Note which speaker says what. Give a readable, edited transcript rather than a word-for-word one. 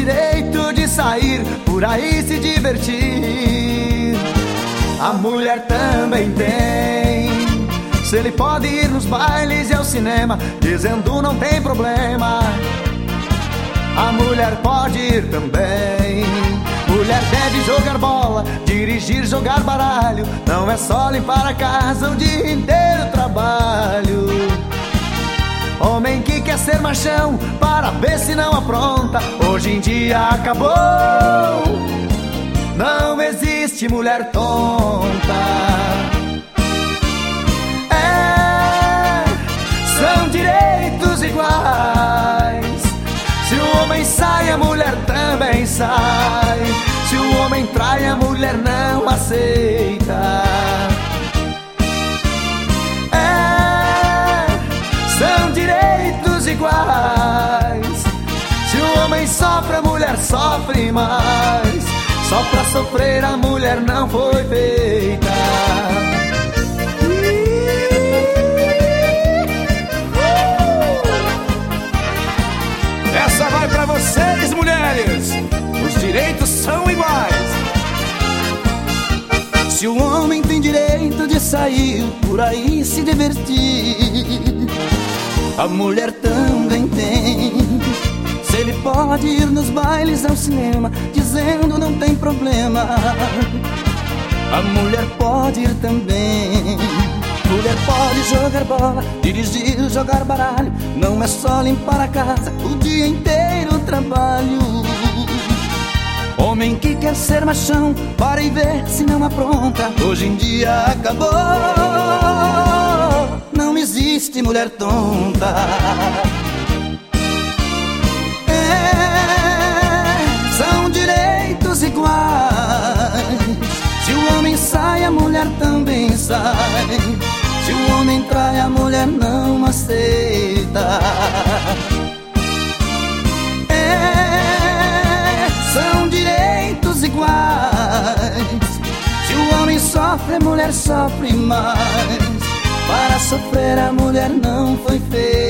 Speaker 1: direito de sair por aí se divertir. A mulher também tem. Se ele pode ir nos bailes e ao cinema, dizendo não tem problema, a mulher pode ir também. Mulher deve jogar bola, dirigir, jogar baralho. Não é só limpar a casa o dia inteiro trabalho. Homem que quer ser machão para ver se não apronta, hoje em dia acabou. Não existe mulher tonta. São direitos iguais. Se o homem sai, a mulher também sai. Se o homem trai, a mulher não aceita. São direitos iguais. Se o homem sofre, a mulher sofre mais. Só pra sofrer a mulher não foi feita.
Speaker 2: Essa vai pra vocês, mulheres. Os direitos são iguais.
Speaker 1: Se o homem tem direito de sair por aí se divertir, a mulher também tem. Se ele pode ir nos bailes ao cinema, dizendo não tem problema, a mulher pode ir também. Mulher pode jogar bola, dirigir, jogar baralho. Não é só limpar a casa o dia inteiro trabalho. Homem que quer ser machão, para e ver se não apronta, hoje em dia acabou. Não existe mulher tonta. São direitos iguais. Se o homem sai, a mulher também sai. Se o homem trai, a mulher não aceita. São direitos iguais. Se o homem sofre, a mulher sofre mais. Para sofrer, a mulher não foi feita.